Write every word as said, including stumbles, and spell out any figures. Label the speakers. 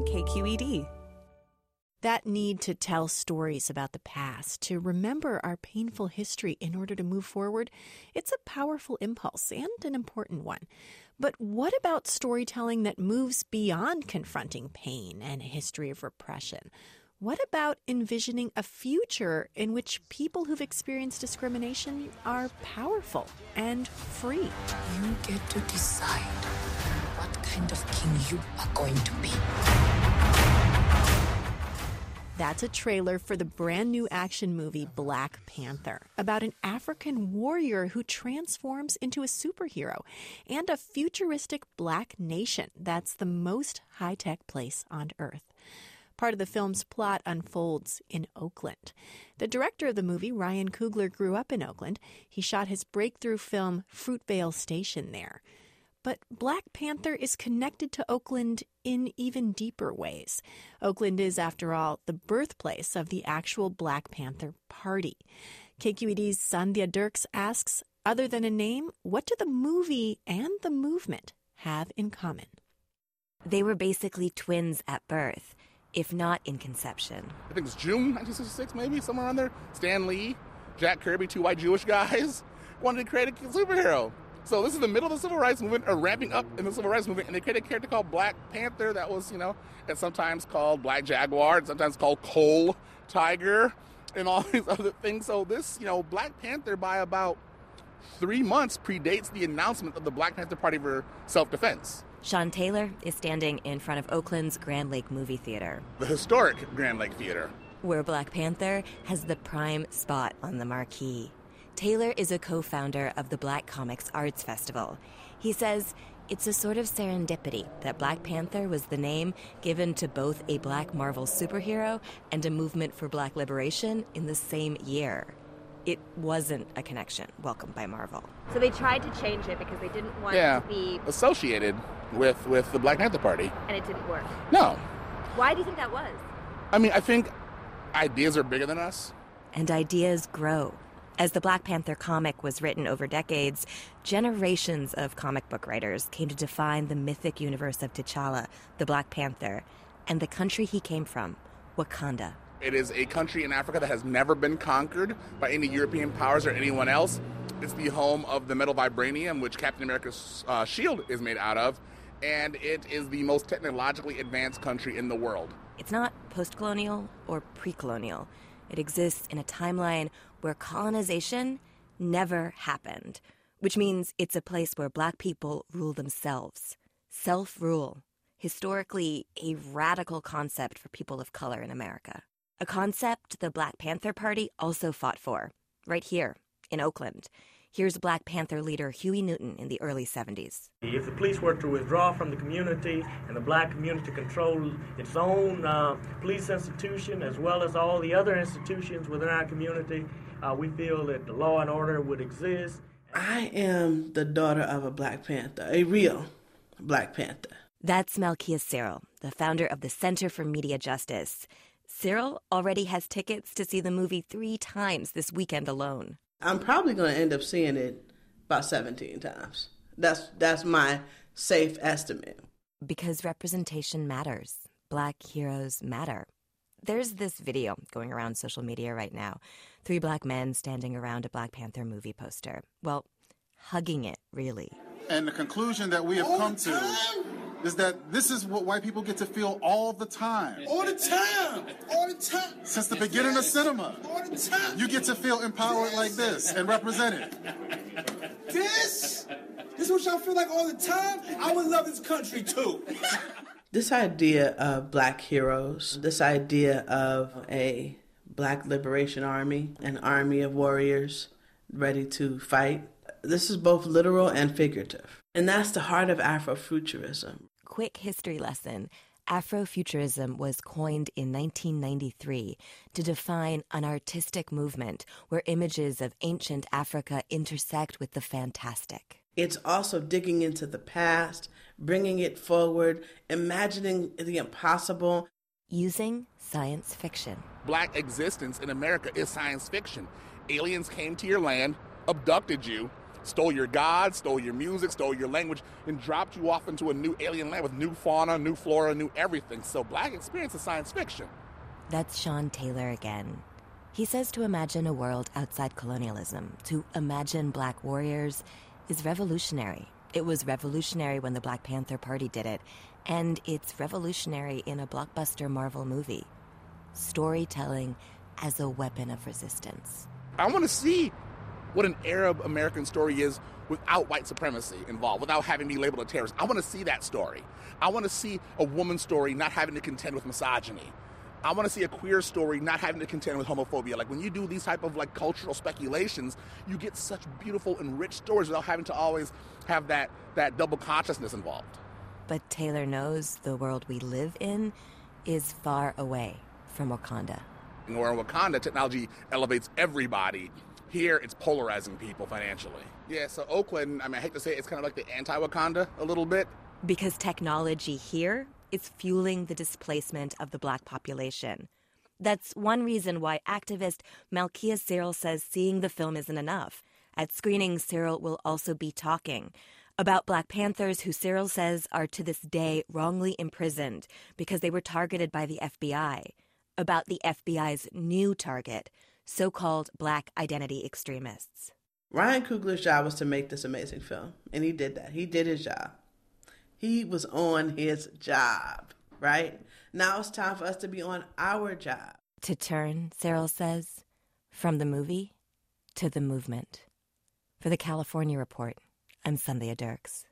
Speaker 1: K Q E D.
Speaker 2: That need to tell stories about the past, to remember our painful history in order to move forward, it's a powerful impulse and an important one. But what about storytelling that moves beyond confronting pain and a history of repression? What about envisioning a future in which people who've experienced discrimination are powerful and free?
Speaker 3: You get to decide what kind of king you are going to be.
Speaker 2: That's a trailer for the brand new action movie Black Panther, about an African warrior who transforms into a superhero and a futuristic black nation that's the most high-tech place on Earth. Part of the film's plot unfolds in Oakland. The director of the movie, Ryan Coogler, grew up in Oakland. He shot his breakthrough film Fruitvale Station there. But Black Panther is connected to Oakland in even deeper ways. Oakland is, after all, the birthplace of the actual Black Panther Party. K Q E D's Sandhya Dirks asks, other than a name, what do the movie and the movement have in common?
Speaker 4: They were basically twins at birth, if not in conception.
Speaker 5: I think it's June nineteen sixty-six, maybe, somewhere around there. Stan Lee, Jack Kirby, two white Jewish guys, wanted to create a superhero. So this is the middle of the civil rights movement, or ramping up in the civil rights movement, and they created a character called Black Panther that was, you know, and sometimes called Black Jaguar, and sometimes called Coal Tiger, and all these other things. So this, you know, Black Panther by about three months predates the announcement of the Black Panther Party for self-defense.
Speaker 4: Sean Taylor is standing in front of Oakland's Grand Lake Movie Theater.
Speaker 5: The historic Grand Lake Theater.
Speaker 4: Where Black Panther has the prime spot on the marquee. Taylor is a co-founder of the Black Comics Arts Festival. He says it's a sort of serendipity that Black Panther was the name given to both a Black Marvel superhero and a movement for Black liberation in the same year. It wasn't a connection welcomed by Marvel.
Speaker 6: So they tried to change it because they didn't want
Speaker 5: yeah,
Speaker 6: it to be
Speaker 5: associated with, with the Black Panther Party.
Speaker 6: And it didn't work.
Speaker 5: No.
Speaker 6: Why do you think that was?
Speaker 5: I mean, I think ideas are bigger than us.
Speaker 4: And ideas grow. As the Black Panther comic was written over decades, generations of comic book writers came to define the mythic universe of T'Challa, the Black Panther, and the country he came from, Wakanda.
Speaker 5: It is a country in Africa that has never been conquered by any European powers or anyone else. It's the home of the metal vibranium, which Captain America's uh, shield is made out of, and it is the most technologically advanced country in the world.
Speaker 4: It's not post-colonial or pre-colonial. It exists in a timeline where colonization never happened, which means it's a place where Black people rule themselves. Self-rule, historically a radical concept for people of color in America. A concept the Black Panther Party also fought for, right here in Oakland. Here's Black Panther leader Huey Newton in the early seventies.
Speaker 7: If the police were to withdraw from the community and the Black community control its own uh, police institution as well as all the other institutions within our community, uh, we feel that the law and order would exist.
Speaker 8: I am the daughter of a Black Panther, a real Black Panther.
Speaker 4: That's Malkia Cyril, the founder of the Center for Media Justice. Cyril already has tickets to see the movie three times this weekend alone.
Speaker 8: I'm probably going to end up seeing it about seventeen times. That's that's my safe estimate.
Speaker 4: Because representation matters. Black heroes matter. There's this video going around social media right now. Three Black men standing around a Black Panther movie poster. Well, hugging it, really.
Speaker 9: And the conclusion that we have come to is that this is what white people get to feel all the time.
Speaker 10: All the time. All the time.
Speaker 9: Since the beginning of cinema.
Speaker 10: All the time.
Speaker 9: You get to feel empowered
Speaker 10: this.
Speaker 9: like this and represented.
Speaker 10: This? This is what y'all feel like all the time? I would love this country too.
Speaker 8: This idea of Black heroes, this idea of a Black liberation army, an army of warriors ready to fight, this is both literal and figurative. And that's the heart of Afrofuturism.
Speaker 4: Quick history lesson. Afrofuturism was coined in nineteen ninety-three to define an artistic movement where images of ancient Africa intersect with the fantastic.
Speaker 8: It's also digging into the past, bringing it forward, imagining the impossible.
Speaker 4: Using science fiction.
Speaker 5: Black existence in America is science fiction. Aliens came to your land, abducted you, stole your gods, stole your music, stole your language, and dropped you off into a new alien land with new fauna, new flora, new everything. So Black experience is science fiction.
Speaker 4: That's Sean Taylor again. He says to imagine a world outside colonialism, to imagine Black warriors, is revolutionary. It was revolutionary when the Black Panther Party did it, and it's revolutionary in a blockbuster Marvel movie. Storytelling as a weapon of resistance.
Speaker 5: I want to see what an Arab American story is without white supremacy involved, without having me labeled a terrorist. I want to see that story. I want to see a woman's story not having to contend with misogyny. I want to see a queer story not having to contend with homophobia. Like, when you do these type of like cultural speculations, you get such beautiful and rich stories without having to always have that, that double consciousness involved.
Speaker 4: But Taylor knows the world we live in is far away from Wakanda.
Speaker 5: Where in Wakanda, technology elevates everybody. Here, it's polarizing people financially. Yeah, so Oakland, I mean, I hate to say it, it's kind of like the anti-Wakanda a little bit.
Speaker 4: Because technology here is fueling the displacement of the Black population. That's one reason why activist Malkia Cyril says seeing the film isn't enough. At screenings, Cyril will also be talking about Black Panthers who Cyril says are to this day wrongly imprisoned because they were targeted by the F B I. About the F B I's new target, so-called Black identity extremists.
Speaker 8: Ryan Coogler's job was to make this amazing film, and he did that. He did his job. He was on his job, right? Now it's time for us to be on our job.
Speaker 4: To turn, Cyril says, from the movie to the movement. For the California Report, I'm Sandhya Dirks.